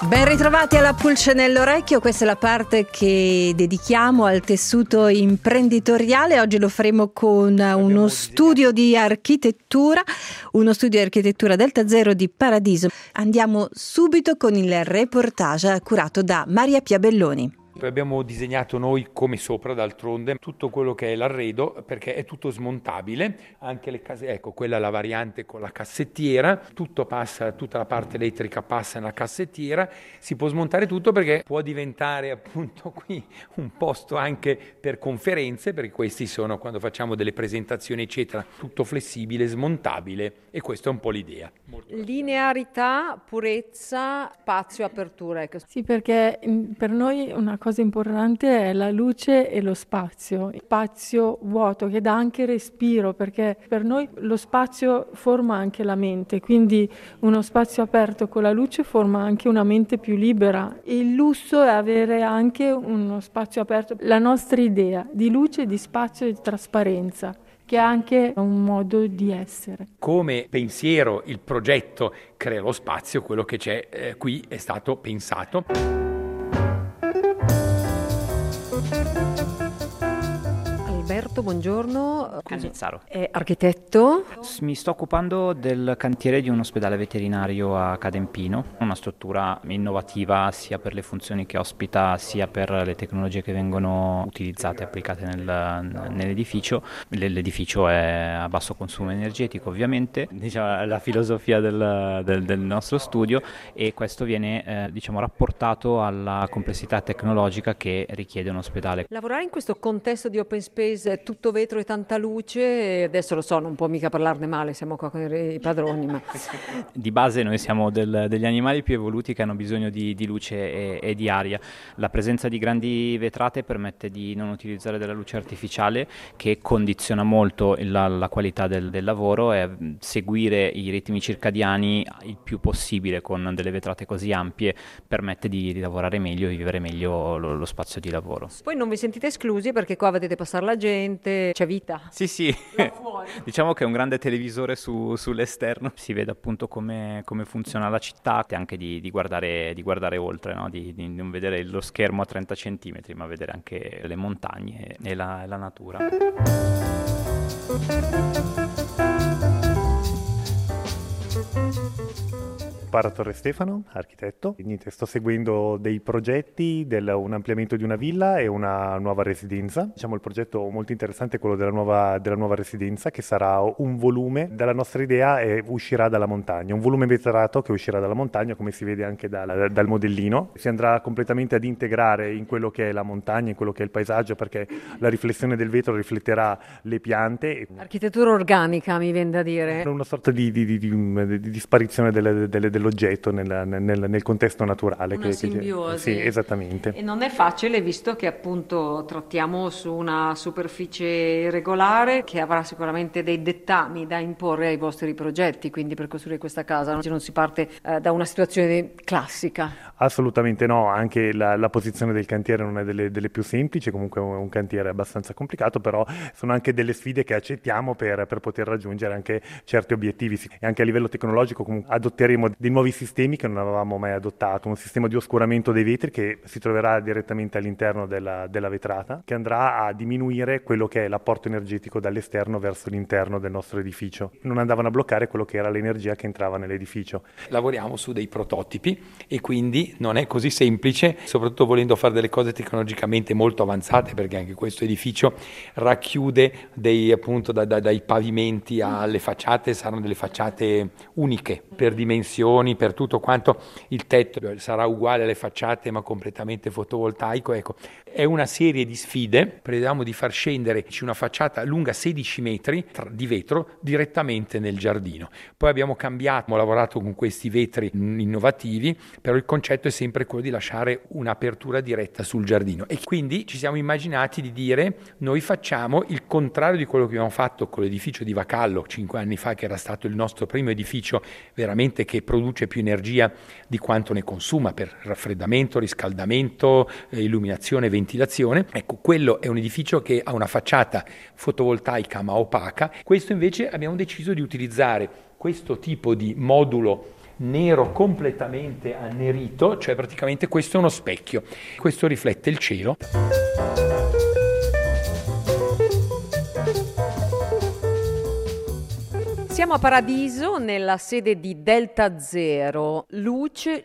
Ben ritrovati alla pulce nell'orecchio, questa è la parte che dedichiamo al tessuto imprenditoriale. Oggi lo faremo con uno studio di architettura Delta Zero di Paradiso. Andiamo subito con il reportage curato da Maria Pia Belloni. Abbiamo disegnato noi come sopra, d'altronde, tutto quello che è l'arredo, perché è tutto smontabile, anche le case, ecco, quella è la variante con la cassettiera, tutto passa, tutta la parte elettrica passa nella cassettiera, si può smontare tutto perché può diventare appunto qui un posto anche per conferenze, perché questi sono, quando facciamo delle presentazioni eccetera, tutto flessibile, smontabile, e questa è un po' l'idea. Linearità, purezza, spazio, apertura. Ecco. Sì, perché per noi una cosa importante è la luce e lo spazio vuoto che dà anche respiro, perché per noi lo spazio forma anche la mente, quindi uno spazio aperto con la luce forma anche una mente più libera. Il lusso è avere anche uno spazio aperto, la nostra idea di luce, di spazio e di trasparenza, che è anche un modo di essere. Come pensiero il progetto crea lo spazio, quello che c'è qui è stato pensato. Alberto, buongiorno. Cannizzaro. È architetto. Mi sto occupando del cantiere di un ospedale veterinario a Cadempino, una struttura innovativa sia per le funzioni che ospita sia per le tecnologie che vengono utilizzate e applicate nell'edificio. L'edificio è a basso consumo energetico, ovviamente, diciamo, la filosofia del nostro studio, e questo viene rapportato alla complessità tecnologica che richiede un ospedale. Lavorare in questo contesto di open space, tutto vetro e tanta luce, adesso lo so, non può mica parlarne male, siamo qua con i padroni, ma... Di base noi siamo degli animali più evoluti che hanno bisogno di luce e di aria. La presenza di grandi vetrate permette di non utilizzare della luce artificiale, che condiziona molto la qualità del lavoro, e seguire i ritmi circadiani il più possibile con delle vetrate così ampie permette di lavorare meglio e vivere meglio lo spazio di lavoro. Poi non vi sentite esclusi perché qua vedete passare la gente, c'è vita. Sì. Diciamo che è un grande televisore sull'esterno, si vede appunto come funziona la città, e anche di guardare oltre, no? di non vedere lo schermo a 30 centimetri, ma vedere anche le montagne e la natura. Paratore Stefano, architetto. Sto seguendo dei progetti, un ampliamento di una villa e una nuova residenza. Diciamo il progetto molto interessante è quello della nuova residenza, che sarà un volume. Dalla nostra idea uscirà dalla montagna, un volume vetrato che uscirà dalla montagna, come si vede anche dal modellino. Si andrà completamente ad integrare in quello che è la montagna, in quello che è il paesaggio, perché la riflessione del vetro rifletterà le piante. Architettura organica, mi viene da dire. Una sorta di sparizione dell'oggetto nel contesto naturale. Una simbiosi. Sì, esattamente. E non è facile, visto che appunto trattiamo su una superficie irregolare che avrà sicuramente dei dettami da imporre ai vostri progetti, quindi per costruire questa casa non si parte da una situazione classica. Assolutamente no, anche la posizione del cantiere non è delle più semplici, comunque è un cantiere abbastanza complicato, però sono anche delle sfide che accettiamo per poter raggiungere anche certi obiettivi. E anche a livello tecnologico comunque adotteremo dei nuovi sistemi che non avevamo mai adottato, un sistema di oscuramento dei vetri che si troverà direttamente all'interno della vetrata, che andrà a diminuire quello che è l'apporto energetico dall'esterno verso l'interno del nostro edificio. Non andavano a bloccare quello che era l'energia che entrava nell'edificio. Lavoriamo su dei prototipi e quindi non è così semplice, soprattutto volendo fare delle cose tecnologicamente molto avanzate, perché anche questo edificio racchiude dai pavimenti alle facciate, saranno delle facciate uniche per dimensioni, per tutto quanto. Il tetto sarà uguale alle facciate ma completamente fotovoltaico. Ecco, è una serie di sfide. Prevediamo di far scendere una facciata lunga 16 metri di vetro direttamente nel giardino. Poi abbiamo lavorato con questi vetri innovativi, però il concetto è sempre quello di lasciare un'apertura diretta sul giardino, e quindi ci siamo immaginati di dire: noi facciamo il contrario di quello che abbiamo fatto con l'edificio di Vacallo 5 anni fa, che era stato il nostro primo edificio veramente che produce più energia di quanto ne consuma per raffreddamento, riscaldamento, illuminazione, ventilazione. Ecco, quello è un edificio che ha una facciata fotovoltaica ma opaca. Questo invece abbiamo deciso di utilizzare questo tipo di modulo nero completamente annerito, cioè praticamente questo è uno specchio, questo riflette il cielo. Siamo a Paradiso, nella sede di Delta Zero. Luce,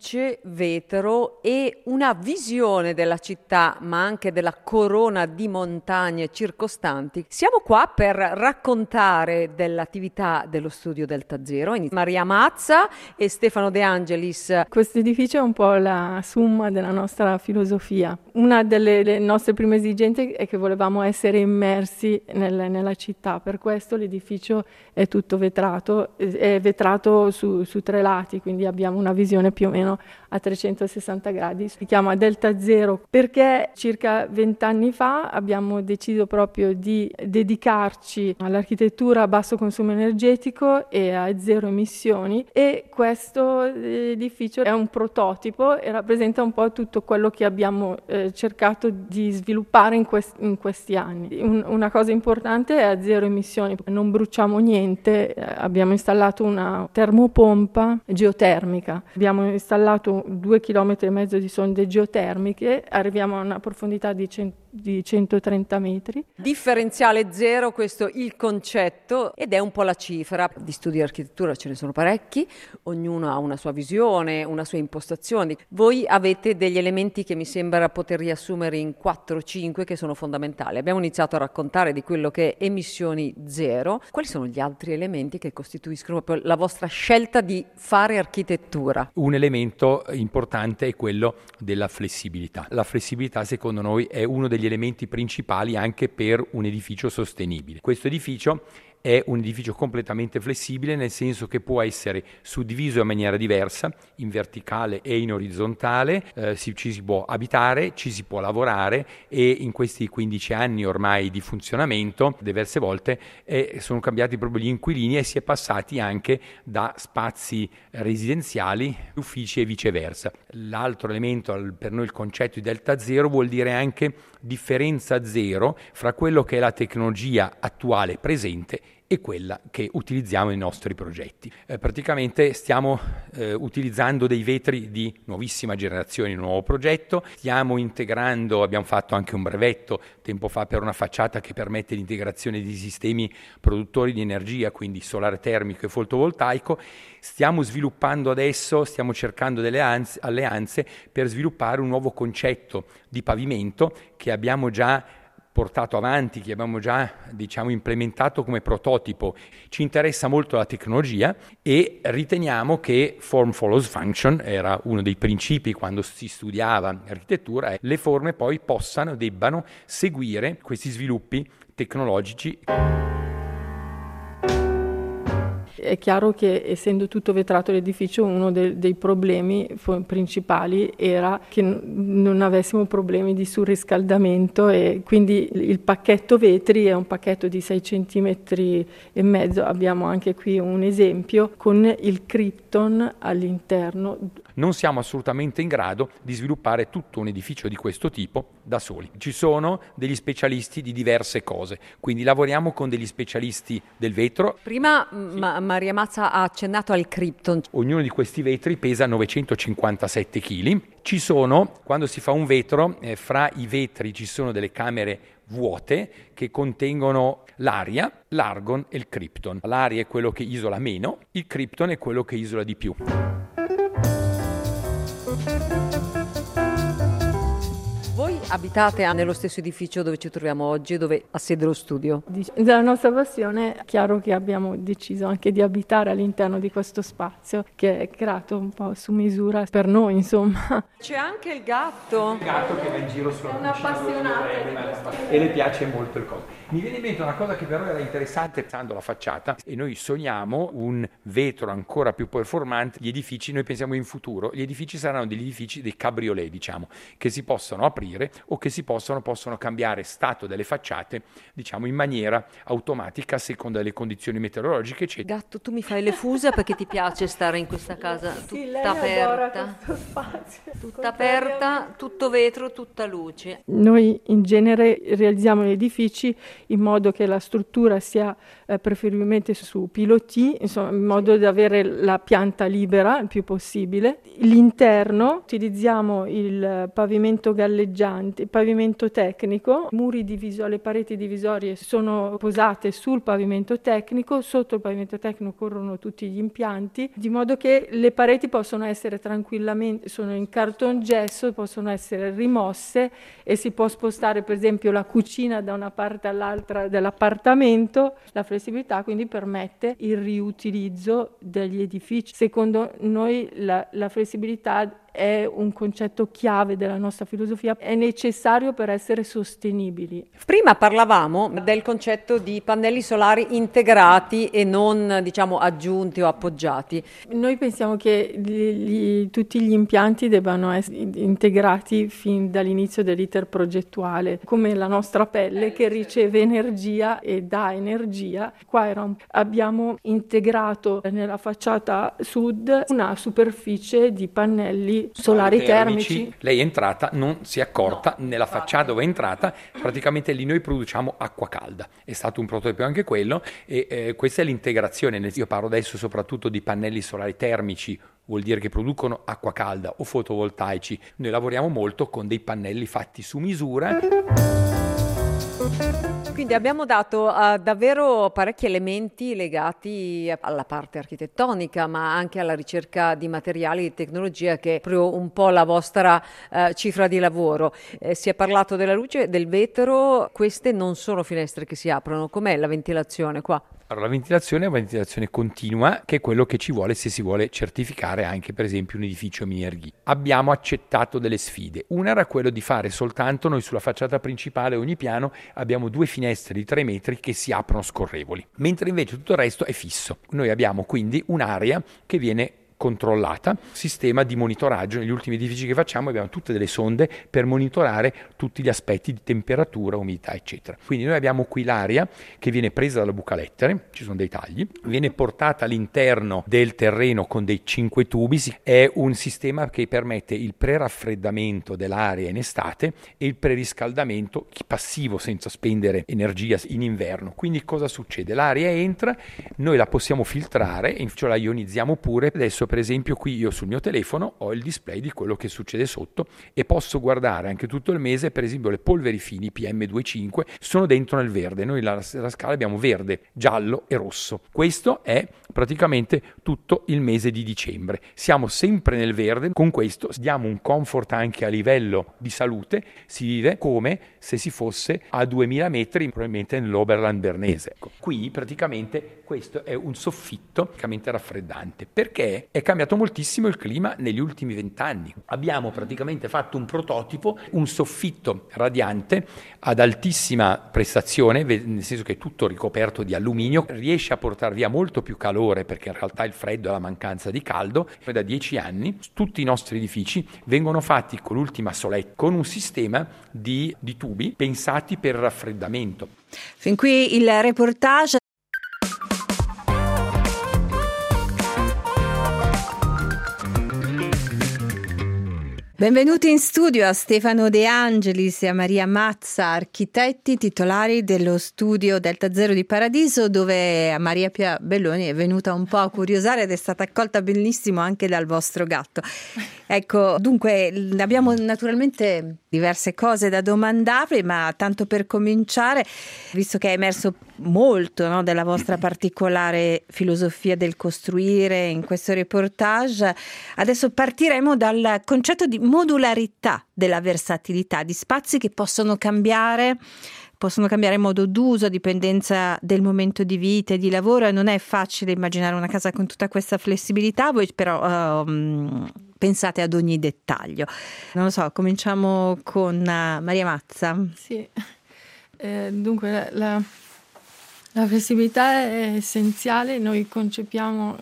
vetro e una visione della città, ma anche della corona di montagne circostanti. Siamo qua per raccontare dell'attività dello studio Delta Zero. Maria Mazza e Stefano De Angelis. Questo edificio è un po' la summa della nostra filosofia. Una delle nostre prime esigenze è che volevamo essere immersi nella città, per questo l'edificio è tutto vetrato, è vetrato su 3 lati, quindi abbiamo una visione più o meno a 360 gradi. Si chiama Delta Zero perché circa 20 anni fa abbiamo deciso proprio di dedicarci all'architettura a basso consumo energetico e a zero emissioni, e questo edificio è un prototipo e rappresenta un po' tutto quello che abbiamo cercato di sviluppare in questi anni. Una cosa importante è a zero emissioni, non bruciamo niente, abbiamo installato una termopompa geotermica, abbiamo installato 2,5 km di sonde geotermiche, arriviamo a una profondità di 130 metri. Differenziale zero, questo è il concetto ed è un po' la cifra. Di studi di architettura ce ne sono parecchi, ognuno ha una sua visione, una sua impostazione. Voi avete degli elementi che mi sembra poter riassumere in 4-5 che sono fondamentali. Abbiamo iniziato a raccontare di quello che è emissioni zero. Quali sono gli altri elementi che costituiscono proprio la vostra scelta di fare architettura? Un elemento importante è quello della flessibilità. La flessibilità, secondo noi, è uno degli elementi principali anche per un edificio sostenibile. Questo edificio è un edificio completamente flessibile, nel senso che può essere suddiviso in maniera diversa, in verticale e in orizzontale, ci si può abitare, ci si può lavorare, e in questi 15 anni ormai di funzionamento diverse volte sono cambiati proprio gli inquilini e si è passati anche da spazi residenziali, uffici e viceversa. L'altro elemento, per noi il concetto di Delta Zero vuol dire anche differenza zero fra quello che è la tecnologia attuale presente e quella che utilizziamo nei nostri progetti. Praticamente stiamo utilizzando dei vetri di nuovissima generazione in un nuovo progetto, stiamo integrando, abbiamo fatto anche un brevetto tempo fa per una facciata che permette l'integrazione di sistemi produttori di energia, quindi solare termico e fotovoltaico. Stiamo sviluppando adesso, stiamo cercando delle alleanze per sviluppare un nuovo concetto di pavimento che abbiamo già portato avanti, che abbiamo già implementato come prototipo. Ci interessa molto la tecnologia e riteniamo che form follows function era uno dei principi quando si studiava architettura, le forme poi debbano seguire questi sviluppi tecnologici. È chiaro che, essendo tutto vetrato l'edificio, uno dei problemi principali era che non avessimo problemi di surriscaldamento, e quindi il pacchetto vetri è un pacchetto di 6,5 cm. Abbiamo anche qui un esempio con il Krypton all'interno. Non siamo assolutamente in grado di sviluppare tutto un edificio di questo tipo da soli. Ci sono degli specialisti di diverse cose, quindi lavoriamo con degli specialisti del vetro. Prima Maria Mazza ha accennato al Krypton. Ognuno di questi vetri pesa 957 kg. Ci sono, quando si fa un vetro, fra i vetri ci sono delle camere vuote che contengono l'aria, l'argon e il Krypton. L'aria è quello che isola meno, il Krypton è quello che isola di più. Voi abitate nello stesso edificio dove ci troviamo oggi, dove ha sede lo studio? Della nostra passione è chiaro che abbiamo deciso anche di abitare all'interno di questo spazio che è creato un po' su misura per noi, insomma. C'è anche il gatto. Il gatto che va in giro sulla cucina. È un'appassionata. E le piace molto il coso. Mi viene in mente una cosa che però era interessante pensando alla facciata, e noi sogniamo un vetro ancora più performante. Gli edifici, noi pensiamo in futuro, gli edifici saranno degli edifici, dei cabriolet, che si possono aprire o che possono cambiare stato delle facciate, diciamo, in maniera automatica a seconda delle condizioni meteorologiche, eccetera. Gatto, tu mi fai le fusa perché ti piace stare in questa casa tutta aperta, tutta aperta, tutto vetro, tutta luce. Noi in genere realizziamo gli edifici in modo che la struttura sia preferibilmente su pilotis, insomma, in modo da avere la pianta libera il più possibile. L'interno utilizziamo il pavimento galleggiante, il pavimento tecnico, le pareti divisorie sono posate sul pavimento tecnico, sotto il pavimento tecnico corrono tutti gli impianti, di modo che le pareti possono essere tranquillamente, sono in cartongesso, possono essere rimosse e si può spostare per esempio la cucina da una parte all'altra dell'appartamento. La flessibilità quindi permette il riutilizzo degli edifici. Secondo noi la flessibilità è un concetto chiave della nostra filosofia, è necessario per essere sostenibili. Prima parlavamo del concetto di pannelli solari integrati e non, diciamo, aggiunti o appoggiati. Noi pensiamo che tutti gli impianti debbano essere integrati fin dall'inizio dell'iter progettuale, come la nostra pelle che riceve energia e dà energia. Qua abbiamo integrato nella facciata sud una superficie di pannelli solari termici. Lei è entrata, non si è accorta, nella facciata dove è entrata, praticamente lì noi produciamo acqua calda. È stato un prototipo anche quello e questa è l'integrazione. Io parlo adesso soprattutto di pannelli solari termici, vuol dire che producono acqua calda, o fotovoltaici. Noi lavoriamo molto con dei pannelli fatti su misura. Quindi abbiamo dato davvero parecchi elementi legati alla parte architettonica, ma anche alla ricerca di materiali e tecnologia, che è proprio un po' la vostra cifra di lavoro. Si è parlato della luce, del vetro. Queste non sono finestre che si aprono. Com'è la ventilazione qua? Allora, la ventilazione è una ventilazione continua, che è quello che ci vuole se si vuole certificare anche per esempio un edificio Minergie. Abbiamo accettato delle sfide. Una era quello di fare soltanto, noi sulla facciata principale ogni piano abbiamo 2 finestre di 3 metri che si aprono scorrevoli, mentre invece tutto il resto è fisso. Noi abbiamo quindi un'area che viene controllata, sistema di monitoraggio. Negli ultimi edifici che facciamo abbiamo tutte delle sonde per monitorare tutti gli aspetti di temperatura, umidità, eccetera. Quindi noi abbiamo qui l'aria che viene presa dalla buca lettere, ci sono dei tagli, viene portata all'interno del terreno con dei 5 tubi. È un sistema che permette il preraffreddamento dell'aria in estate e il preriscaldamento passivo senza spendere energia in inverno. Quindi cosa succede? L'aria entra, noi la possiamo filtrare, cioè la ionizziamo pure. Adesso per esempio qui io sul mio telefono ho il display di quello che succede sotto e posso guardare anche tutto il mese, per esempio le polveri fini PM2,5 sono dentro nel verde. Noi la scala abbiamo verde, giallo e rosso. Questo è praticamente tutto il mese di dicembre. Siamo sempre nel verde, con questo diamo un comfort anche a livello di salute, si vive come se si fosse a 2000 metri probabilmente nell'Oberland bernese. Ecco. Qui praticamente questo è un soffitto praticamente raffreddante, perché è cambiato moltissimo il clima negli ultimi 20 anni. Abbiamo praticamente fatto un prototipo, un soffitto radiante ad altissima prestazione, nel senso che è tutto ricoperto di alluminio, riesce a portare via molto più calore perché in realtà il freddo è la mancanza di caldo. Da 10 anni tutti i nostri edifici vengono fatti con l'ultima soletta, con un sistema di tubi pensati per il raffreddamento. Fin qui il reportage. Benvenuti in studio a Stefano De Angelis e a Maria Mazza, architetti titolari dello studio Delta Zero di Paradiso, dove Maria Pia Belloni è venuta un po' a curiosare ed è stata accolta benissimo anche dal vostro gatto. Ecco, dunque abbiamo naturalmente diverse cose da domandarvi, ma tanto per cominciare, visto che è emerso molto, no, della vostra particolare filosofia del costruire in questo reportage, adesso partiremo dal concetto di modularità della versatilità, di spazi che possono cambiare modo d'uso a dipendenza del momento di vita e di lavoro, e non è facile immaginare una casa con tutta questa flessibilità. Voi però pensate ad ogni dettaglio. Non lo so, cominciamo con Maria Mazza. Sì, dunque La flessibilità è essenziale, noi concepiamo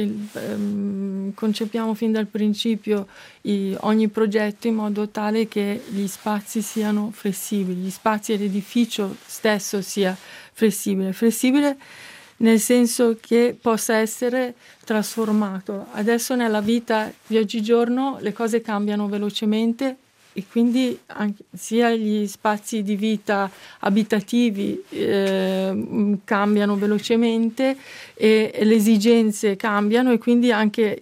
fin dal principio ogni progetto in modo tale che gli spazi siano flessibili, gli spazi e l'edificio stesso sia flessibile nel senso che possa essere trasformato. Adesso nella vita di oggigiorno le cose cambiano velocemente e quindi sia gli spazi di vita abitativi cambiano velocemente e le esigenze cambiano, e quindi anche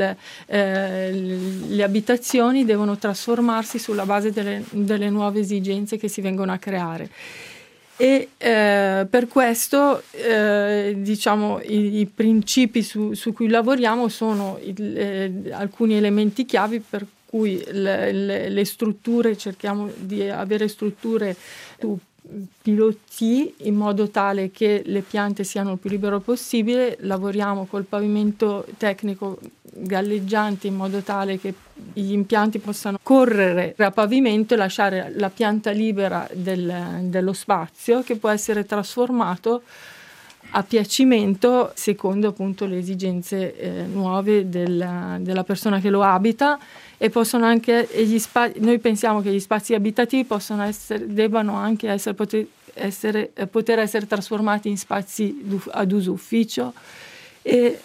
le abitazioni devono trasformarsi sulla base delle nuove esigenze che si vengono a creare. E per questo diciamo i principi su cui lavoriamo sono alcuni elementi chiavi per cui le strutture, cerchiamo di avere strutture più pilotis in modo tale che le piante siano il più libero possibile. Lavoriamo col pavimento tecnico galleggiante in modo tale che gli impianti possano correre a pavimento e lasciare la pianta libera dello spazio, che può essere trasformato a piacimento secondo appunto le esigenze nuove della persona che lo abita. E possono anche noi pensiamo che gli spazi abitativi debbano anche poter essere trasformati in spazi ad uso ufficio, e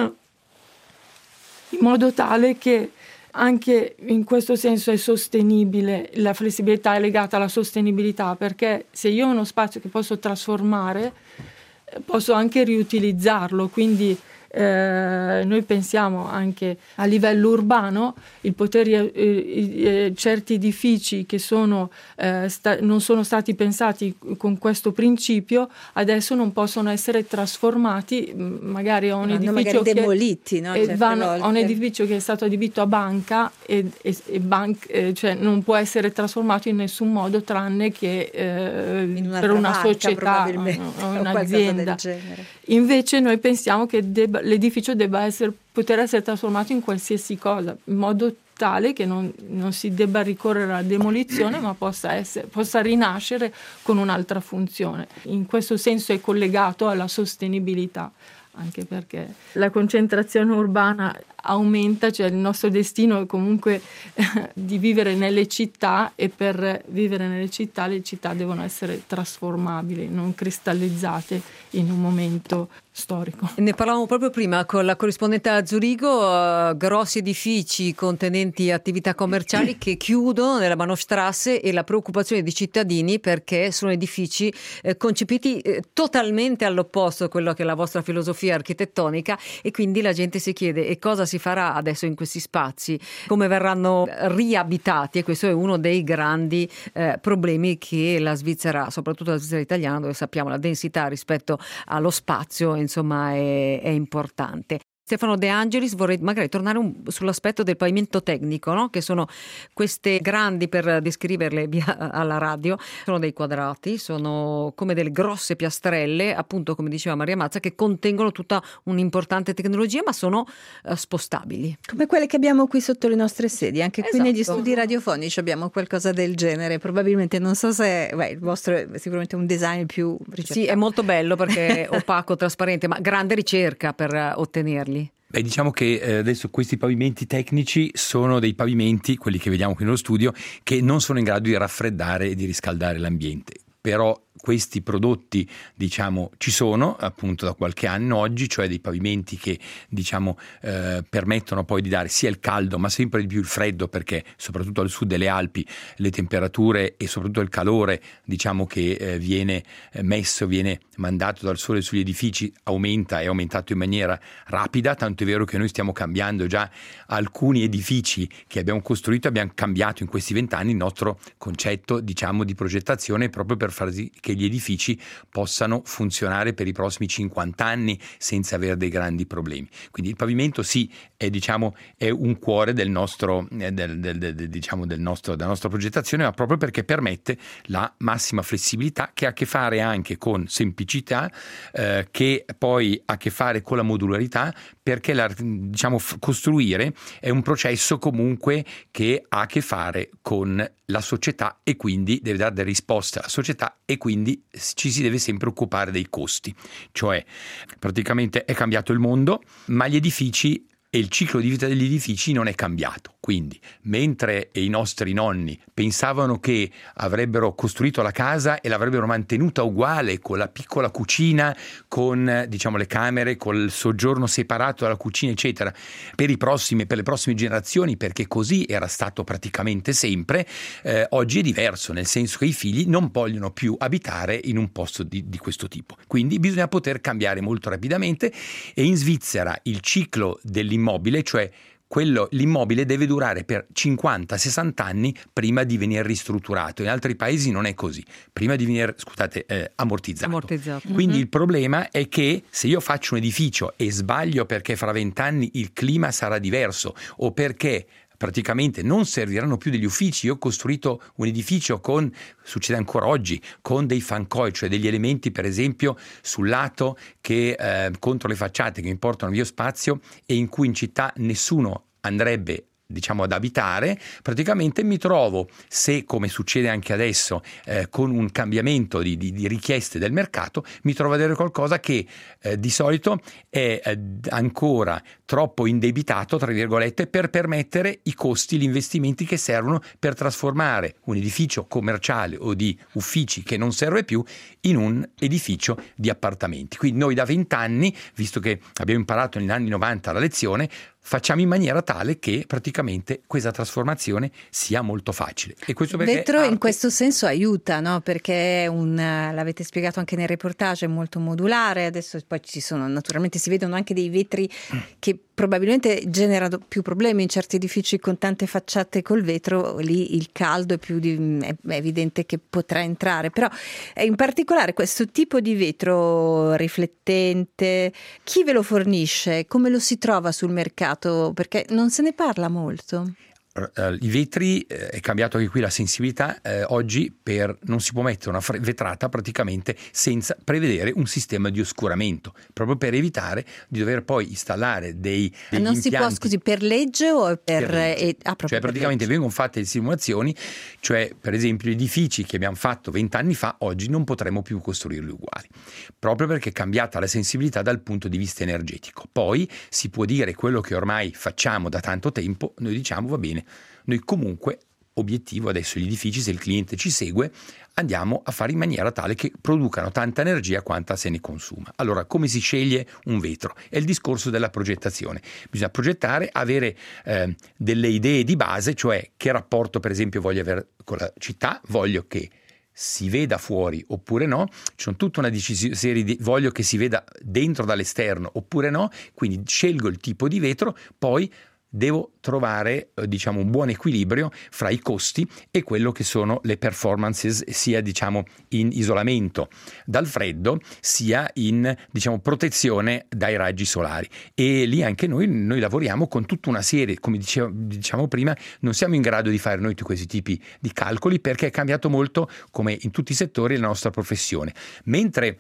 in modo tale che anche in questo senso è sostenibile. La flessibilità è legata alla sostenibilità, perché se io ho uno spazio che posso trasformare, posso anche riutilizzarlo, quindi noi pensiamo anche a livello urbano il poter certi edifici che non sono stati pensati con questo principio adesso non possono essere trasformati, magari a un edificio demoliti, no? A un edificio che è stato adibito a banca cioè non può essere trasformato in nessun modo tranne che per una società o un'azienda del genere. Invece noi pensiamo che l'edificio debba poter essere trasformato in qualsiasi cosa, in modo tale che non si debba ricorrere alla demolizione, ma possa rinascere con un'altra funzione. In questo senso è collegato alla sostenibilità, anche perché la concentrazione urbana aumenta, cioè il nostro destino è comunque di vivere nelle città, e per vivere nelle città le città devono essere trasformabili, non cristallizzate in un momento storico. Ne parlavamo proprio prima con la corrispondente a Zurigo, grossi edifici contenenti attività commerciali che chiudono nella Bahnhofstrasse, e la preoccupazione dei cittadini perché sono edifici concepiti totalmente all'opposto di quello che è la vostra filosofia architettonica, e quindi la gente si chiede: e cosa si farà adesso in questi spazi, come verranno riabitati? E questo è uno dei grandi problemi che la Svizzera, soprattutto la Svizzera italiana, dove sappiamo la densità rispetto allo spazio, insomma, è importante. Stefano De Angelis, vorrei magari tornare sull'aspetto del pavimento tecnico, no? Che sono queste grandi, per descriverle via alla radio, sono dei quadrati, sono come delle grosse piastrelle, appunto come diceva Maria Mazza, che contengono tutta un'importante tecnologia, ma sono spostabili. Come quelle che abbiamo qui sotto le nostre sedie, anche qui negli studi radiofonici abbiamo qualcosa del genere, probabilmente, non so se il vostro è sicuramente un design più ricercato. Sì, è molto bello perché è opaco, trasparente, ma grande ricerca per ottenerli. Beh, diciamo che adesso questi pavimenti tecnici sono dei pavimenti, quelli che vediamo qui nello studio, che non sono in grado di raffreddare e di riscaldare l'ambiente. Però questi prodotti, diciamo, ci sono appunto da qualche anno oggi, cioè dei pavimenti che, diciamo, permettono poi di dare sia il caldo ma sempre di più il freddo, perché soprattutto al sud delle Alpi le temperature e soprattutto il calore, diciamo, che viene mandato dal sole sugli edifici è aumentato in maniera rapida, tanto è vero che noi stiamo cambiando già alcuni edifici che abbiamo costruito, abbiamo cambiato in questi 20 anni il nostro concetto, diciamo, di progettazione, proprio per far sì che gli edifici possano funzionare per i prossimi 50 anni senza avere dei grandi problemi. Quindi il pavimento sì è un cuore della nostra progettazione, ma proprio perché permette la massima flessibilità, che ha a che fare anche con semplicità, che poi ha a che fare con la modularità, perché costruire è un processo comunque che ha a che fare con la società, e quindi deve dare risposta alla società, e quindi quindi ci si deve sempre occupare dei costi, cioè praticamente è cambiato il mondo, ma gli edifici e il ciclo di vita degli edifici non è cambiato. Quindi, mentre i nostri nonni pensavano che avrebbero costruito la casa e l'avrebbero mantenuta uguale, con la piccola cucina, con le camere, col soggiorno separato dalla cucina, eccetera, per le prossime generazioni, perché così era stato praticamente sempre, oggi è diverso, nel senso che i figli non vogliono più abitare in un posto di questo tipo. Quindi bisogna poter cambiare molto rapidamente, e in Svizzera il ciclo dell'immobile, cioè l'immobile deve durare per 50-60 anni prima di venire ristrutturato. In altri paesi non è così, prima di venire ammortizzato. Quindi il problema è che se io faccio un edificio e sbaglio perché fra 20 anni il clima sarà diverso, o perché praticamente non serviranno più degli uffici. Io ho costruito un edificio succede ancora oggi, con dei fancoi, cioè degli elementi per esempio sul lato che contro le facciate che mi portano via spazio, e in cui in città nessuno andrebbe ad abitare. Praticamente mi trovo, se come succede anche adesso con un cambiamento di richieste del mercato, mi trovo a vedere qualcosa che di solito è ancora troppo indebitato, tra virgolette, per permettere i costi, gli investimenti che servono per trasformare un edificio commerciale o di uffici che non serve più in un edificio di appartamenti. Quindi noi da 20 anni, visto che abbiamo imparato negli anni 90 la lezione, facciamo in maniera tale che praticamente questa trasformazione sia molto facile. E questo perché vetro in questo senso aiuta, no? Perché l'avete spiegato anche nel reportage, è molto modulare. Adesso poi naturalmente si vedono anche dei vetri che probabilmente generano più problemi in certi edifici con tante facciate col vetro. Lì il caldo è evidente che potrà entrare, però in particolare questo tipo di vetro riflettente, chi ve lo fornisce? Come lo si trova sul mercato? Perché non se ne parla molto. I vetri, è cambiato anche qui la sensibilità, oggi non si può mettere una vetrata praticamente senza prevedere un sistema di oscuramento, proprio per evitare di dover poi installare degli non impianti. Si può, scusi, per legge o per legge? Cioè praticamente vengono fatte le simulazioni, cioè per esempio gli edifici che abbiamo fatto 20 anni fa, oggi non potremo più costruirli uguali, proprio perché è cambiata la sensibilità dal punto di vista energetico. Poi si può dire quello che ormai facciamo da tanto tempo, noi diciamo va bene, noi comunque obiettivo adesso gli edifici, se il cliente ci segue, andiamo a fare in maniera tale che producano tanta energia quanta se ne consuma. Allora, come si sceglie un vetro? È il discorso della progettazione. Bisogna progettare, avere delle idee di base, cioè che rapporto per esempio voglio avere con la città, voglio che si veda fuori oppure no, ci sono tutta una serie di voglio che si veda dentro dall'esterno oppure no, quindi scelgo il tipo di vetro, poi devo trovare un buon equilibrio fra i costi e quello che sono le performances, sia in isolamento dal freddo sia in protezione dai raggi solari. E lì anche noi lavoriamo con tutta una serie, come diciamo prima, non siamo in grado di fare noi tutti questi tipi di calcoli perché è cambiato molto, come in tutti i settori, la nostra professione. Mentre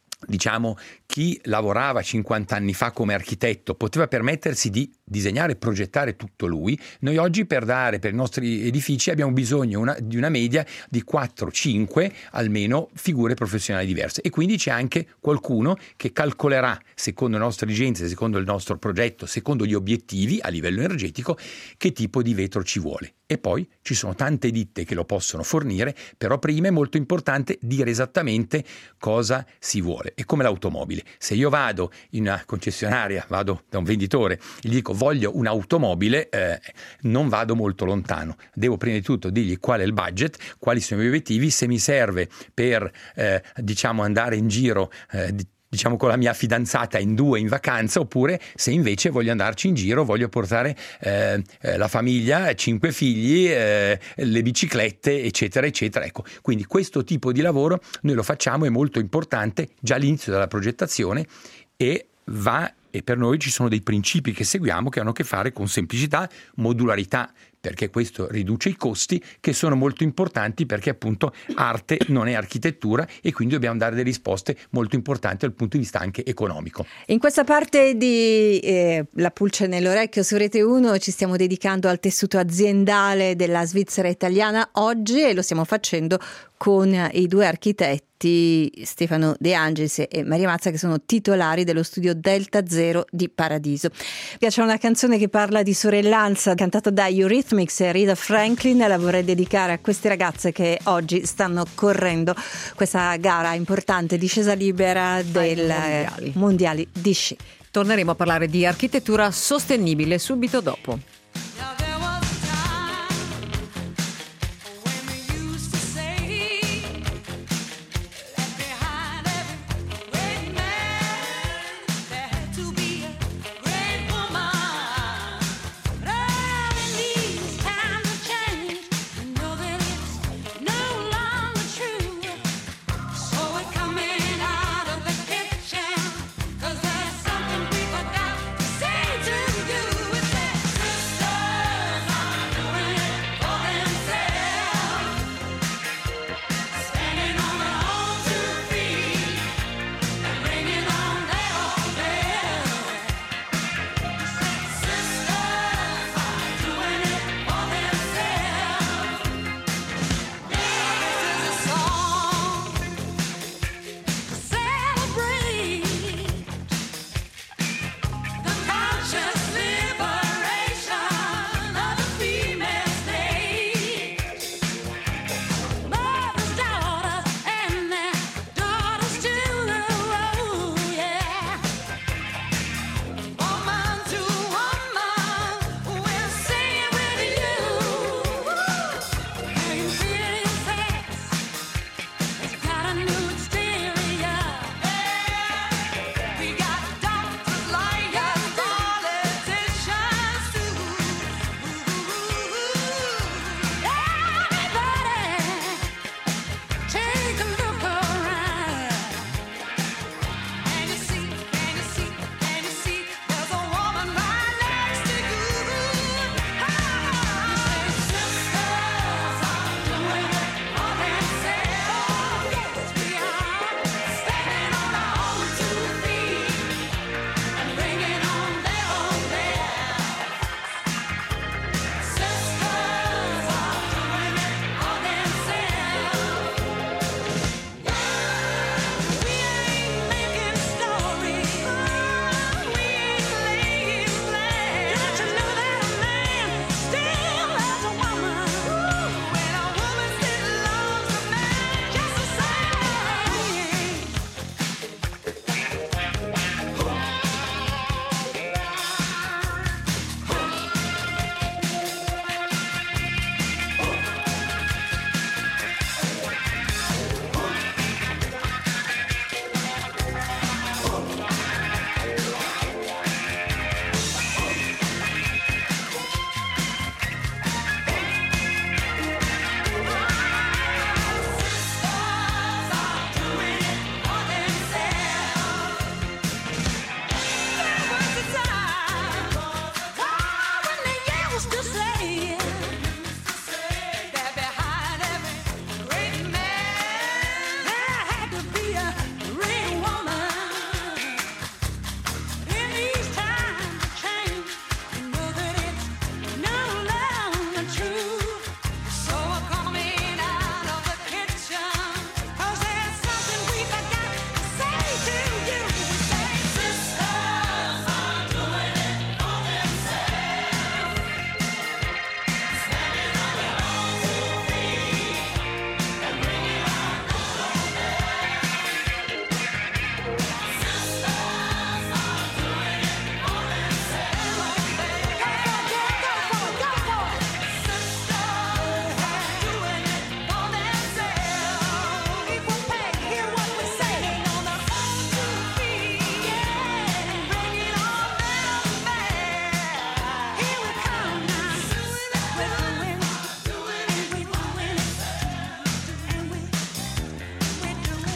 chi lavorava 50 anni fa come architetto poteva permettersi di disegnare e progettare tutto lui, noi oggi per i nostri edifici abbiamo bisogno di una media di 4-5 almeno figure professionali diverse, e quindi c'è anche qualcuno che calcolerà secondo le nostre esigenze, secondo il nostro progetto, secondo gli obiettivi a livello energetico, che tipo di vetro ci vuole. E poi ci sono tante ditte che lo possono fornire, però prima è molto importante dire esattamente cosa si vuole. È come l'automobile. Se io vado in una concessionaria, vado da un venditore e gli dico voglio un'automobile, non vado molto lontano. Devo prima di tutto dirgli qual è il budget, quali sono i miei obiettivi, se mi serve per andare in giro con la mia fidanzata in 2 in vacanza, oppure se invece voglio andarci in giro, voglio portare la famiglia, 5 figli, le biciclette, eccetera, eccetera. Ecco, quindi questo tipo di lavoro noi lo facciamo, è molto importante già all'inizio della progettazione, e per noi ci sono dei principi che seguiamo che hanno a che fare con semplicità, modularità perché questo riduce i costi, che sono molto importanti, perché appunto arte non è architettura e quindi dobbiamo dare delle risposte molto importanti dal punto di vista anche economico. In questa parte di La pulce nell'orecchio su Rete 1 ci stiamo dedicando al tessuto aziendale della Svizzera italiana oggi, e lo stiamo facendo con i due architetti Stefano De Angelis e Maria Mazza, che sono titolari dello studio Delta Zero di Paradiso. Mi piace una canzone che parla di sorellanza, cantata da Eurythmics e Rita Franklin, la vorrei dedicare a queste ragazze che oggi stanno correndo questa gara importante, discesa libera del mondiali di sci. Torneremo a parlare di architettura sostenibile subito dopo.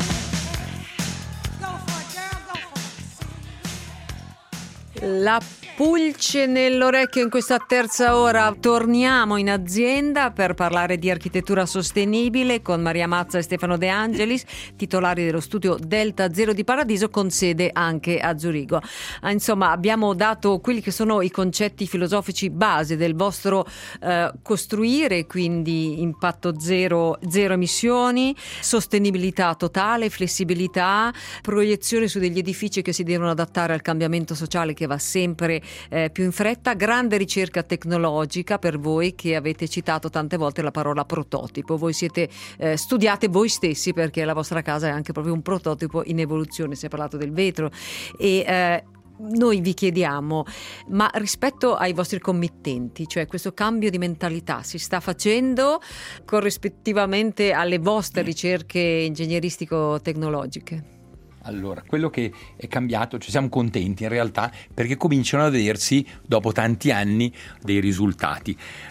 La Pulce nell'orecchio in questa terza ora. Torniamo in azienda per parlare di architettura sostenibile con Maria Mazza e Stefano De Angelis, titolari dello studio Delta Zero di Paradiso, con sede anche a Zurigo. Insomma, abbiamo dato quelli che sono i concetti filosofici base del vostro costruire, quindi impatto zero, zero emissioni, sostenibilità totale, flessibilità, proiezione su degli edifici che si devono adattare al cambiamento sociale che va sempre più in fretta, grande ricerca tecnologica per voi che avete citato tante volte la parola prototipo. Voi siete studiate voi stessi perché la vostra casa è anche proprio un prototipo in evoluzione. Si è parlato del vetro e noi vi chiediamo, ma rispetto ai vostri committenti, cioè questo cambio di mentalità si sta facendo corrispettivamente alle vostre ricerche ingegneristico-tecnologiche? Allora, quello che è cambiato, cioè siamo contenti in realtà perché cominciano a vedersi dopo tanti anni dei risultati,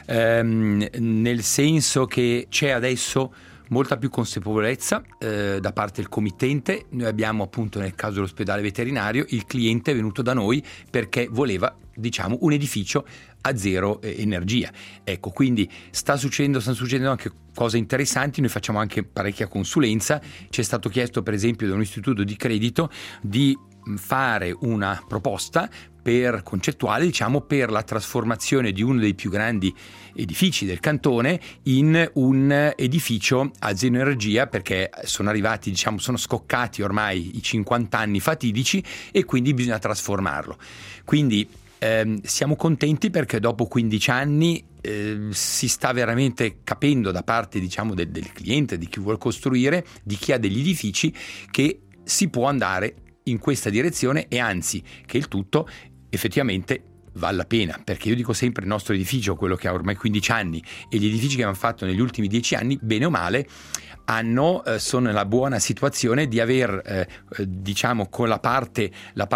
nel senso che c'è adesso molta più consapevolezza da parte del committente. Noi abbiamo appunto nel caso dell'ospedale veterinario il cliente è venuto da noi perché voleva un edificio a zero energia. Ecco, quindi stanno succedendo anche cose interessanti. Noi facciamo anche parecchia consulenza. Ci è stato chiesto per esempio da un istituto di credito di fare una proposta concettuale per la trasformazione di uno dei più grandi edifici del cantone in un edificio a zero energia, perché sono arrivati, sono scoccati ormai i 50 anni fatidici e quindi bisogna trasformarlo. Quindi siamo contenti perché dopo 15 anni si sta veramente capendo da parte del cliente, di chi vuole costruire, di chi ha degli edifici, che si può andare in questa direzione e anzi che il tutto effettivamente vale la pena, perché io dico sempre il nostro edificio, quello che ha ormai 15 anni, e gli edifici che abbiamo fatto negli ultimi 10 anni, bene o male, sono nella buona situazione di aver con la parte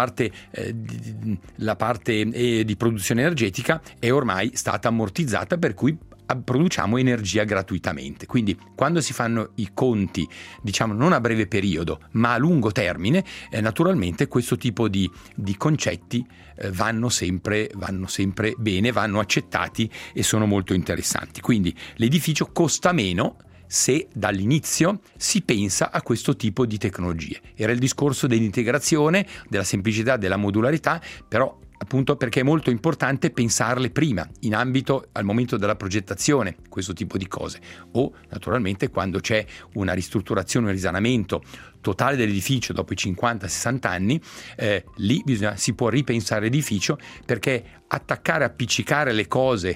di produzione energetica è ormai stata ammortizzata, per cui produciamo energia gratuitamente. Quindi quando si fanno i conti non a breve periodo ma a lungo termine, naturalmente questo tipo di concetti vanno sempre bene, vanno accettati e sono molto interessanti. Quindi l'edificio costa meno se dall'inizio si pensa a questo tipo di tecnologie. Era il discorso dell'integrazione, della semplicità, della modularità, però appunto perché è molto importante pensarle prima, in ambito al momento della progettazione, questo tipo di cose, o naturalmente quando c'è una ristrutturazione, un risanamento totale dell'edificio dopo i 50-60 anni, lì si può ripensare l'edificio, perché appiccicare le cose,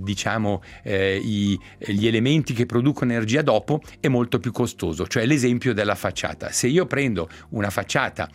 gli elementi che producono energia dopo è molto più costoso. Cioè l'esempio della facciata: se io prendo una facciata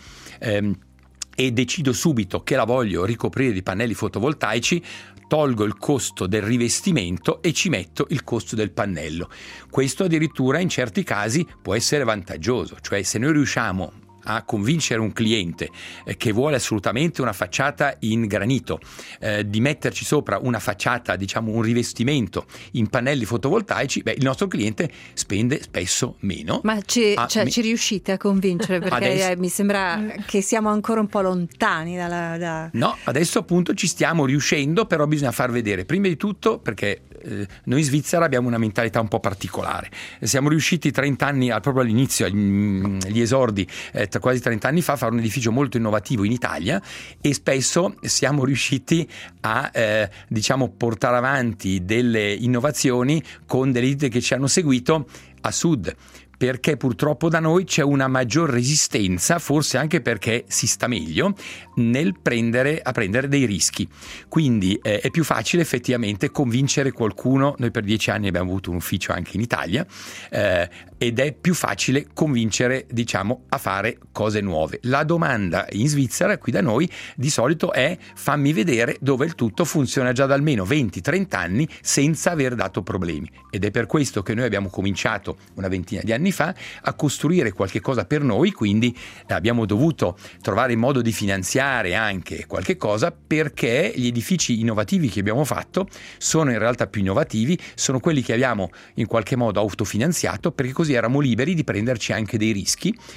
e decido subito che la voglio ricoprire di pannelli fotovoltaici, tolgo il costo del rivestimento e ci metto il costo del pannello. Questo addirittura in certi casi può essere vantaggioso, cioè se noi riusciamo a convincere un cliente che vuole assolutamente una facciata in granito, di metterci sopra una facciata, un rivestimento in pannelli fotovoltaici, il nostro cliente spende spesso meno. Ma ci riuscite a convincere? Perché adesso, mi sembra che siamo ancora un po' lontani No, adesso appunto ci stiamo riuscendo, però bisogna far vedere prima di tutto, perché noi in Svizzera abbiamo una mentalità un po' particolare. Siamo riusciti 30 anni, proprio all'inizio, agli esordi, quasi 30 anni fa, a fare un edificio molto innovativo in Italia, e spesso siamo riusciti a portare avanti delle innovazioni con delle ditte che ci hanno seguito a sud, perché purtroppo da noi c'è una maggior resistenza, forse anche perché si sta meglio nel prendere dei rischi. Quindi è più facile effettivamente convincere qualcuno. Noi per 10 anni abbiamo avuto un ufficio anche in Italia, ed è più facile convincere a fare cose nuove. La domanda in Svizzera, qui da noi, di solito è: fammi vedere dove il tutto funziona già da almeno 20-30 anni senza aver dato problemi. Ed è per questo che noi abbiamo cominciato una ventina di anni fa a costruire qualche cosa per noi, quindi abbiamo dovuto trovare il modo di finanziare anche qualche cosa, perché gli edifici innovativi che abbiamo fatto sono in realtà più innovativi, sono quelli che abbiamo in qualche modo autofinanziato, perché così eravamo liberi di prenderci anche dei rischi,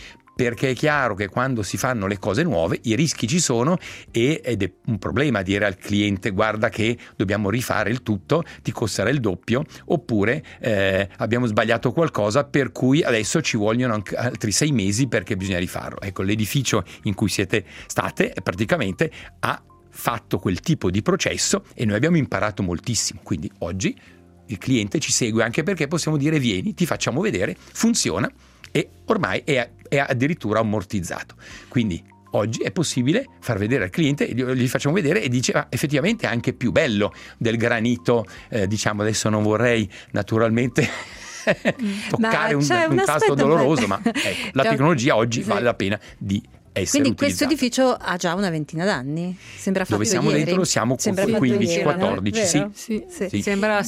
perché è chiaro che quando si fanno le cose nuove i rischi ci sono ed è un problema dire al cliente guarda che dobbiamo rifare il tutto, ti costerà il doppio, oppure abbiamo sbagliato qualcosa per cui adesso ci vogliono altri 6 mesi perché bisogna rifarlo. Ecco, l'edificio in cui siete state praticamente ha fatto quel tipo di processo e noi abbiamo imparato moltissimo, quindi oggi il cliente ci segue anche perché possiamo dire vieni, ti facciamo vedere, funziona e ormai è addirittura ammortizzato. Quindi oggi è possibile far vedere al cliente, gli facciamo vedere e dice effettivamente è anche più bello del granito, diciamo adesso non vorrei naturalmente toccare un tasto doloroso, ma ecco, la tecnologia oggi vale la pena di essere quindi utilizzata. questo edificio ha già una ventina d'anni? Sembra fatto dove siamo ieri. dentro siamo con 15-14, sì. Sembra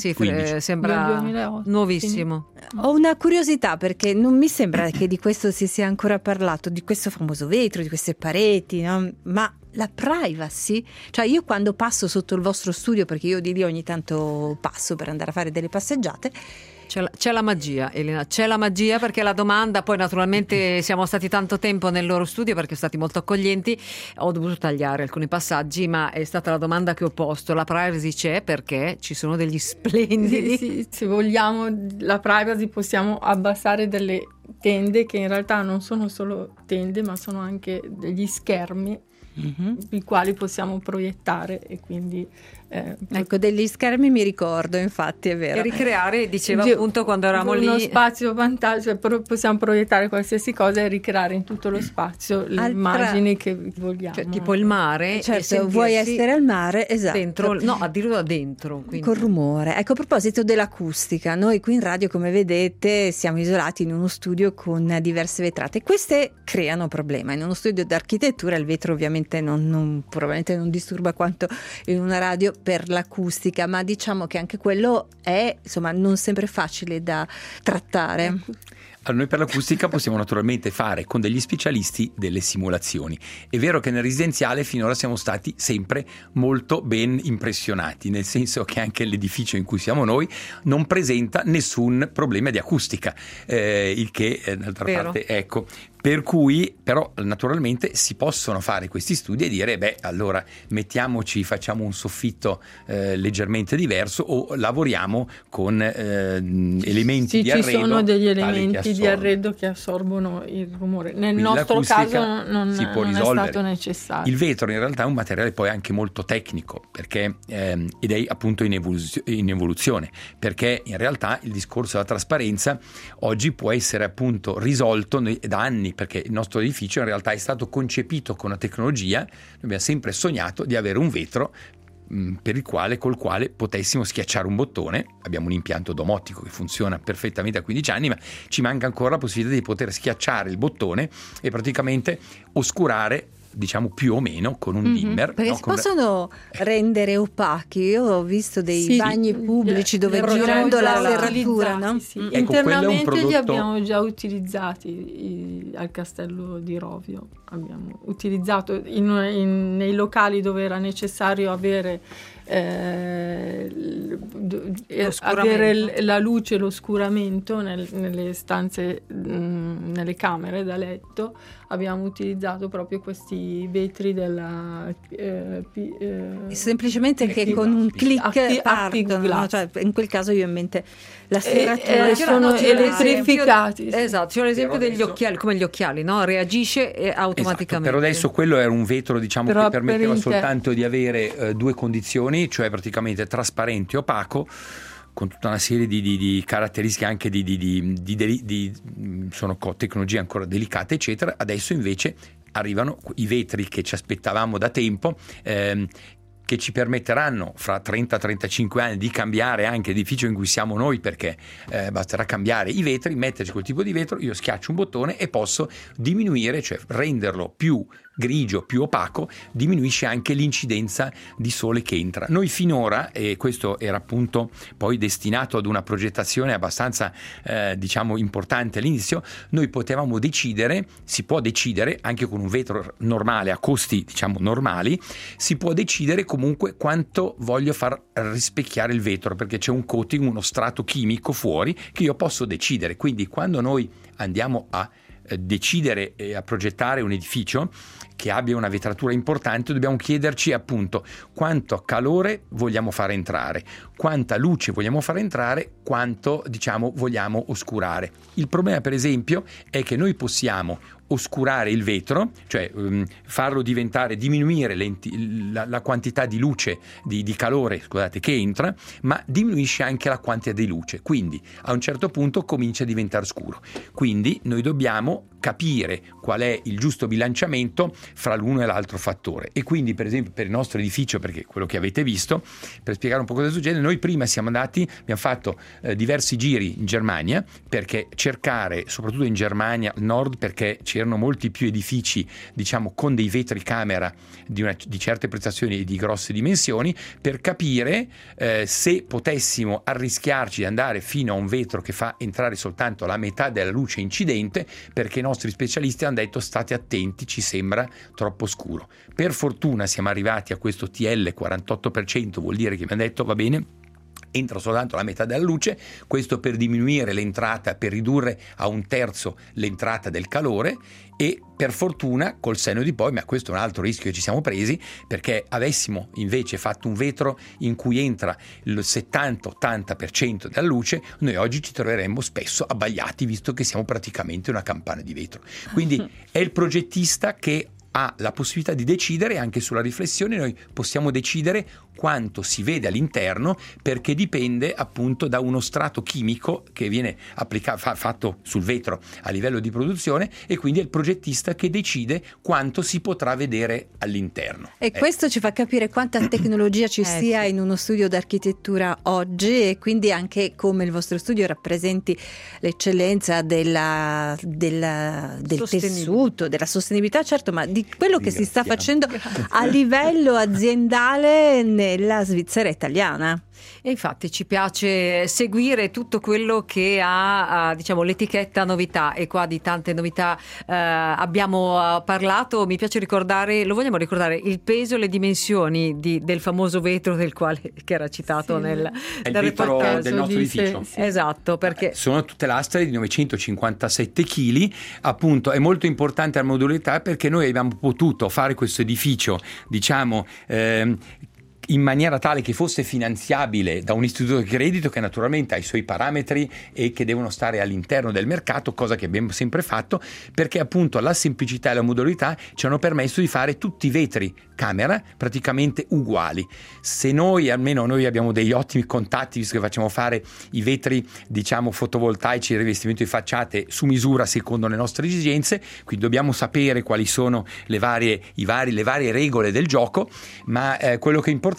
2008, nuovissimo. Ho una curiosità perché non mi sembra che di questo si sia ancora parlato, di questo famoso vetro, di queste pareti, no? Ma la privacy, cioè io quando passo sotto il vostro studio, perché io di lì ogni tanto passo per andare a fare delle passeggiate, C'è la magia, Elena, c'è la magia, perché la domanda, poi naturalmente siamo stati tanto tempo nel loro studio perché sono stati molto accoglienti, ho dovuto tagliare alcuni passaggi, ma è stata la domanda che ho posto. La privacy c'è perché ci sono degli splendidi... Sì, se vogliamo la privacy possiamo abbassare delle tende che in realtà non sono solo tende ma sono anche degli schermi i quali possiamo proiettare e quindi ecco, degli schermi mi ricordo, infatti è vero, e ricreare, diceva appunto quando eravamo lì, uno spazio vantaggio, possiamo proiettare qualsiasi cosa e ricreare in tutto lo spazio le immagini che vogliamo, cioè, tipo il mare, certo, vuoi essere al mare, esatto, dentro, no, addirittura dentro, quindi. Col rumore. Ecco, a proposito dell'acustica, noi qui in radio, come vedete, siamo isolati in uno studio con diverse vetrate. Queste creano problema. In uno studio d'architettura il vetro ovviamente probabilmente non disturba quanto in una radio per l'acustica, ma diciamo che anche quello è, insomma, non sempre facile da trattare. Allora, noi per l'acustica possiamo naturalmente fare con degli specialisti delle simulazioni. È vero che nel residenziale finora siamo stati sempre molto ben impressionati, nel senso che anche l'edificio in cui siamo noi non presenta nessun problema di acustica, il che d'altra parte, ecco, per cui però naturalmente si possono fare questi studi e dire allora facciamo un soffitto leggermente diverso o lavoriamo con elementi di arredo. Ci sono degli elementi di arredo che assorbono il rumore. Nel quindi nostro caso non si può è risolvere. Stato necessario. Il vetro in realtà è un materiale poi anche molto tecnico perché ed è appunto in evoluzione, perché in realtà il discorso della trasparenza oggi può essere appunto risolto da anni, perché il nostro edificio in realtà è stato concepito con una tecnologia, noi abbiamo sempre sognato di avere un vetro col quale potessimo schiacciare un bottone. Abbiamo un impianto domotico che funziona perfettamente a 15 anni, ma ci manca ancora la possibilità di poter schiacciare il bottone e praticamente oscurare, diciamo, più o meno con un dimmer. Perché si possono rendere opachi. Io ho visto dei bagni pubblici dove girando la serratura, no? Sì. Ecco, internamente prodotto... li abbiamo già utilizzati al Castello di Rovio. Abbiamo utilizzato nei locali dove era necessario avere la luce, l'oscuramento nelle stanze, nelle camere da letto. Abbiamo utilizzato proprio questi vetri della semplicemente che con un click partono, no? Cioè, in quel caso io ho in mente la serratura, sono elettrificati. Esatto, c'è l'esempio degli occhiali, come gli occhiali, no? Reagisce automaticamente. Esatto, però adesso quello era un vetro, diciamo, che permetteva soltanto di avere due condizioni, cioè praticamente trasparente e opaco, con tutta una serie di caratteristiche anche sono tecnologie ancora delicate, eccetera. Adesso invece arrivano i vetri che ci aspettavamo da tempo, che ci permetteranno fra 30-35 anni di cambiare anche l'edificio in cui siamo noi, perché basterà cambiare i vetri, metterci quel tipo di vetro, io schiaccio un bottone e posso diminuire, cioè renderlo più grigio, più opaco, diminuisce anche l'incidenza di sole che entra. Noi finora, e questo era appunto poi destinato ad una progettazione abbastanza diciamo importante all'inizio, noi potevamo decidere, si può decidere anche con un vetro normale a costi diciamo normali, si può decidere comunque quanto voglio far rispecchiare il vetro, perché c'è un coating, uno strato chimico fuori che io posso decidere. Quindi quando noi andiamo a decidere a progettare un edificio che abbia una vetratura importante, dobbiamo chiederci appunto quanto calore vogliamo fare entrare, quanta luce vogliamo fare entrare, quanto vogliamo oscurare. Il problema, per esempio, è che noi possiamo oscurare il vetro, cioè farlo diminuire la quantità di luce, di calore, scusate, che entra, ma diminuisce anche la quantità di luce, quindi a un certo punto comincia a diventare scuro. Quindi noi dobbiamo capire qual è il giusto bilanciamento fra l'uno e l'altro fattore. E quindi, per esempio, per il nostro edificio, perché quello che avete visto, per spiegare un po' cosa succede, noi prima abbiamo fatto diversi giri in Germania, perché cercare, soprattutto in Germania Nord, perché c'erano molti più edifici con dei vetri camera di certe prestazioni e di grosse dimensioni, per capire se potessimo arrischiarci di andare fino a un vetro che fa entrare soltanto la metà della luce incidente, perché i nostri specialisti hanno detto: state attenti, ci sembra troppo scuro. Per fortuna siamo arrivati a questo TL 48%, vuol dire che mi hanno detto: va bene, entra soltanto la metà della luce, questo per diminuire l'entrata, per ridurre a un terzo l'entrata del calore. E per fortuna, col senno di poi, ma questo è un altro rischio che ci siamo presi, perché avessimo invece fatto un vetro in cui entra il 70-80% della luce, noi oggi ci troveremmo spesso abbagliati, visto che siamo praticamente una campana di vetro. Quindi è il progettista che ha la possibilità di decidere. Anche sulla riflessione noi possiamo decidere quanto si vede all'interno, perché dipende appunto da uno strato chimico che viene fatto sul vetro a livello di produzione, e quindi è il progettista che decide quanto si potrà vedere all'interno. E questo ci fa capire quanta tecnologia ci sia in uno studio d'architettura oggi, e quindi anche come il vostro studio rappresenti l'eccellenza del tessuto, della sostenibilità, certo, ma di quello che si sta facendo a livello aziendale nella Svizzera italiana. E infatti ci piace seguire tutto quello che ha l'etichetta novità, e qua di tante novità abbiamo parlato. Mi piace vogliamo ricordare il peso e le dimensioni del famoso vetro che era citato nel vetro del nostro edificio. Sì. Esatto, perché sono tutte lastre di 957 kg. Appunto è molto importante la modularità, perché noi abbiamo potuto fare questo edificio in maniera tale che fosse finanziabile da un istituto di credito che naturalmente ha i suoi parametri e che devono stare all'interno del mercato, cosa che abbiamo sempre fatto, perché appunto la semplicità e la modularità ci hanno permesso di fare tutti i vetri camera praticamente uguali. Se almeno noi abbiamo degli ottimi contatti, visto che facciamo fare i vetri fotovoltaici e il rivestimento di facciate su misura secondo le nostre esigenze, quindi dobbiamo sapere quali sono le varie regole del gioco, ma quello che è importante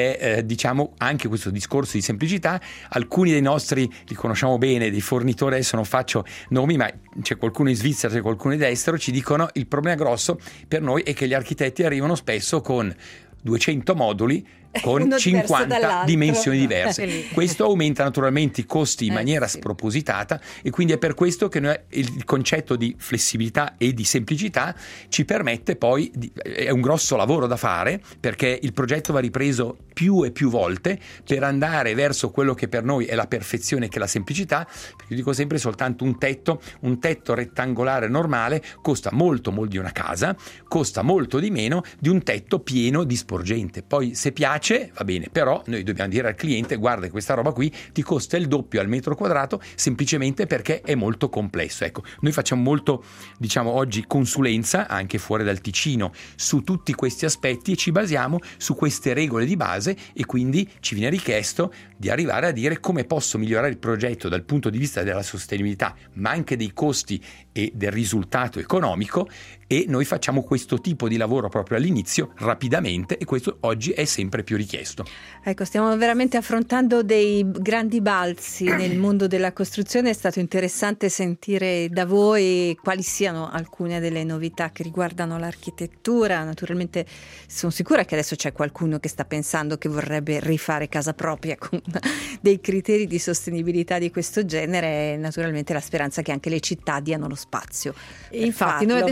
è anche questo discorso di semplicità. Alcuni dei nostri li conosciamo bene, dei fornitori, adesso non faccio nomi, ma c'è qualcuno in Svizzera, c'è qualcuno in estero, ci dicono: il problema grosso per noi è che gli architetti arrivano spesso con 200 moduli con 50 dimensioni diverse. Questo aumenta naturalmente i costi in maniera spropositata, e quindi è per questo che noi, il concetto di flessibilità e di semplicità ci permette poi è un grosso lavoro da fare, perché il progetto va ripreso più e più volte per andare verso quello che per noi è la perfezione, che è la semplicità. Perché io dico sempre, soltanto un tetto rettangolare normale costa molto di una casa, costa molto di meno di un tetto pieno di sporgente. Poi se piace va bene, però noi dobbiamo dire al cliente: guarda, questa roba qui ti costa il doppio al metro quadrato, semplicemente perché è molto complesso. Ecco, noi facciamo molto oggi consulenza anche fuori dal Ticino su tutti questi aspetti, e ci basiamo su queste regole di base, e quindi ci viene richiesto di arrivare a dire come posso migliorare il progetto dal punto di vista della sostenibilità, ma anche dei costi e del risultato economico, e noi facciamo questo tipo di lavoro proprio all'inizio, rapidamente, e questo oggi è sempre più richiesto. Ecco, stiamo veramente affrontando dei grandi balzi nel mondo della costruzione. È stato interessante sentire da voi quali siano alcune delle novità che riguardano l'architettura. Naturalmente sono sicura che adesso c'è qualcuno che sta pensando che vorrebbe rifare casa propria con dei criteri di sostenibilità di questo genere, e naturalmente la speranza che anche le città diano lo spazio. Infatti noi adesso siamo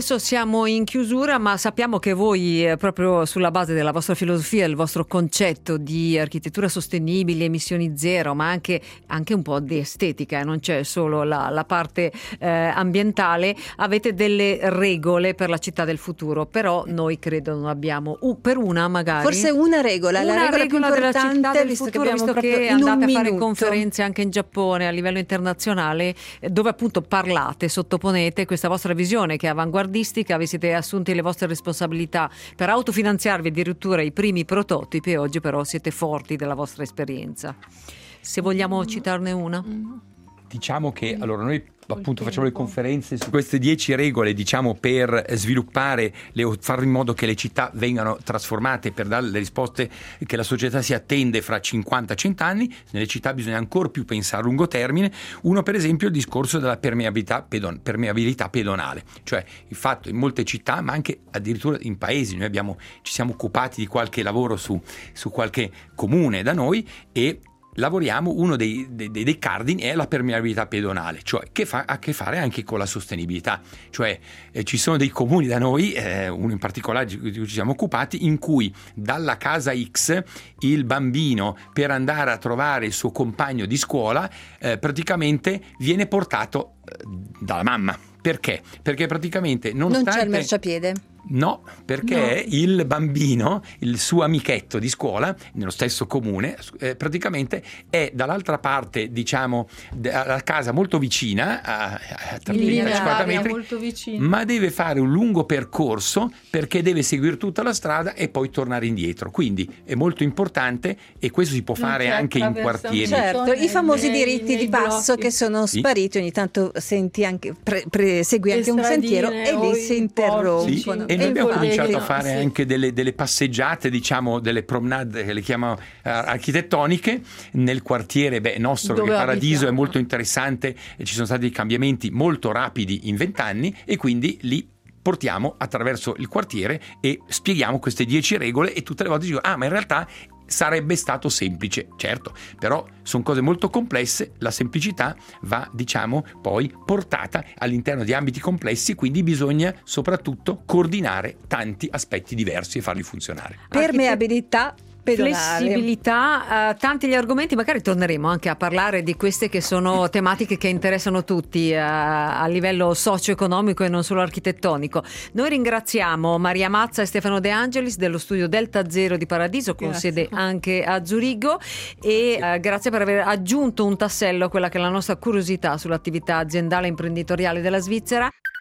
siamo in chiusura, ma sappiamo che voi, proprio sulla base della vostra filosofia, il vostro concetto di architettura sostenibile, emissioni zero, ma anche un po' di estetica, non c'è solo la parte ambientale, avete delle regole per la città del futuro, però noi credo non abbiamo per una magari forse una regola più della città importante, del futuro, visto che andate a fare conferenze anche in Giappone a livello internazionale, dove appunto parlate, sottoponete questa vostra visione che è avanguardistica, vi siete assunti le vostre responsabilità per autofinanziarvi addirittura i primi prototipi, e oggi però siete forti della vostra esperienza. Se vogliamo citarne una. Diciamo che allora noi appunto facciamo le conferenze su queste 10 regole, diciamo, per sviluppare fare in modo che le città vengano trasformate, per dare le risposte che la società si attende fra 50-100 anni. Nelle città bisogna ancora più pensare a lungo termine. Uno, per esempio, il discorso della permeabilità pedonale, cioè il fatto in molte città, ma anche addirittura in paesi, noi ci siamo occupati di qualche lavoro su qualche comune da noi, e lavoriamo, uno dei cardini è la permeabilità pedonale, cioè che ha a che fare anche con la sostenibilità. Cioè ci sono dei comuni da noi, uno in particolare di cui ci siamo occupati, in cui dalla casa X il bambino, per andare a trovare il suo compagno di scuola, praticamente viene portato dalla mamma. Perché? Perché praticamente non c'è il marciapiede. No, perché il bambino, il suo amichetto di scuola, nello stesso comune, praticamente è dall'altra parte, diciamo, alla casa molto vicina, a 30-50 metri, molto vicino, ma deve fare un lungo percorso perché deve seguire tutta la strada e poi tornare indietro. Quindi è molto importante, e questo si può fare anche in quartieri. Certo, i famosi diritti di passo che sono spariti, ogni tanto senti anche, segui anche un sentiero e lì si interrompono. Sì. E noi abbiamo cominciato a fare anche delle passeggiate, diciamo delle promenade che le chiamano architettoniche nel quartiere nostro, che Paradiso è molto interessante, e ci sono stati dei cambiamenti molto rapidi in 20 anni, e quindi lì portiamo attraverso il quartiere e spieghiamo queste 10 regole, e tutte le volte dico ma in realtà sarebbe stato semplice. Certo, però sono cose molto complesse, la semplicità va, diciamo, poi portata all'interno di ambiti complessi, quindi bisogna soprattutto coordinare tanti aspetti diversi e farli funzionare. Permeabilità pedonale, flessibilità, tanti gli argomenti, magari torneremo anche a parlare di queste che sono tematiche che interessano tutti a livello socio-economico e non solo architettonico. Noi ringraziamo Maria Mazza e Stefano De Angelis dello studio Delta Zero di Paradiso, con sede anche a Zurigo, e grazie per aver aggiunto un tassello a quella che è la nostra curiosità sull'attività aziendale e imprenditoriale della Svizzera.